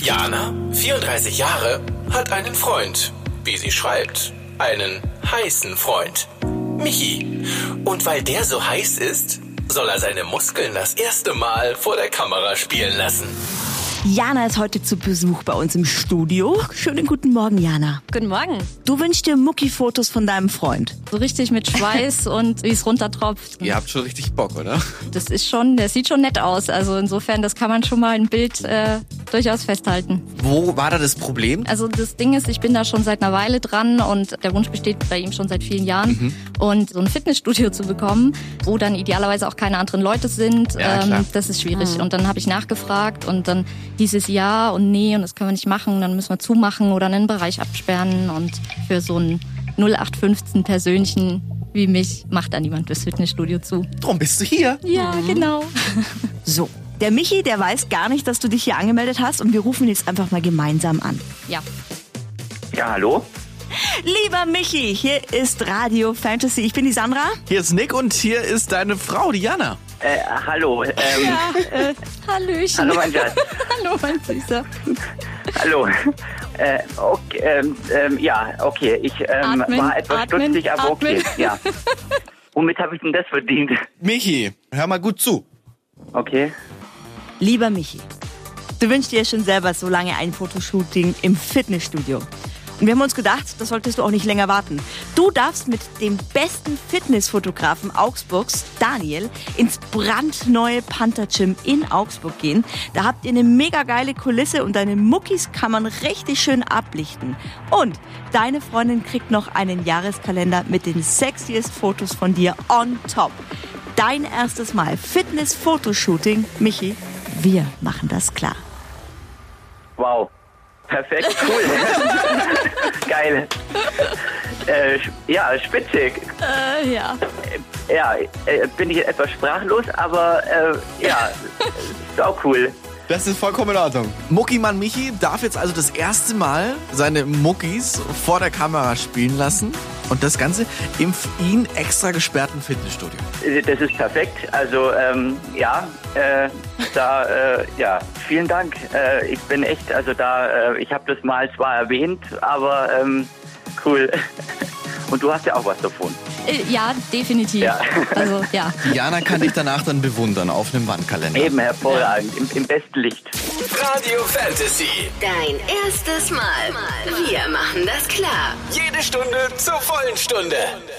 Jana, 34 Jahre, hat einen Freund. Wie sie schreibt, einen heißen Freund. Michi. Und weil der so heiß ist, soll er seine Muskeln das erste Mal vor der Kamera spielen lassen. Jana ist heute zu Besuch bei uns im Studio. Schönen guten Morgen, Jana. Guten Morgen. Du wünschst dir Mucki-Fotos von deinem Freund. So richtig mit Schweiß und wie es runtertropft. Ihr habt schon richtig Bock, oder? Das sieht schon nett aus. Also insofern, das kann man schon mal im Bild durchaus festhalten. Wo war da das Problem? Also das Ding ist, ich bin da schon seit einer Weile dran und der Wunsch besteht bei ihm schon seit vielen Jahren. Und so ein Fitnessstudio zu bekommen, wo dann idealerweise auch keine anderen Leute sind, das ist schwierig. Und dann habe ich nachgefragt und dann hieß es ja und nee und das können wir nicht machen. Dann müssen wir zumachen oder einen Bereich absperren. Und für so einen 0815 Persönchen wie mich macht da niemand das Fitnessstudio zu. Drum bist du hier. Ja, genau. So, der Michi, der weiß gar nicht, dass du dich hier angemeldet hast und wir rufen ihn jetzt einfach mal gemeinsam an. Ja. Ja, hallo? Lieber Michi, hier ist Radio Fantasy. Ich bin die Sandra. Hier ist Nick und hier ist deine Frau, die Jana. Hallo. Hallöchen. Hallo, mein Schatz. Hallo, mein Süßer. Hallo. Okay, ja, okay. Ich war etwas stutzig, aber okay. Ja. Womit habe ich denn das verdient? Michi, hör mal gut zu. Okay. Lieber Michi, du wünschst dir schon selber so lange ein Fotoshooting im Fitnessstudio. Und wir haben uns gedacht, das solltest du auch nicht länger warten. Du darfst mit dem besten Fitnessfotografen Augsburgs, Daniel, ins brandneue Panther Gym in Augsburg gehen. Da habt ihr eine mega geile Kulisse und deine Muckis kann man richtig schön ablichten. Und deine Freundin kriegt noch einen Jahreskalender mit den sexiest Fotos von dir on top. Dein erstes Mal Fitness-Fotoshooting. Michi, wir machen das klar. Wow. Perfekt, cool. Geil. Ja, spitzig. Ja. Ja, bin ich etwas sprachlos, aber ja, sau cool. Das ist vollkommen in Ordnung. Muckimann Michi darf jetzt also das erste Mal seine Muckis vor der Kamera spielen lassen. Und das Ganze im für ihn extra gesperrten Fitnessstudio. Das ist perfekt. Also, ja, ja, vielen Dank. Ich bin echt, also ich habe das mal zwar erwähnt, aber cool. Und du hast ja auch was davon. Ja, definitiv. Ja. Also, ja. Jana kann dich danach dann bewundern auf einem Wandkalender. Eben, hervorragend, im besten Licht. Radio Fantasy. Dein erstes Mal. Wir machen das klar. Jede Stunde zur vollen Stunde.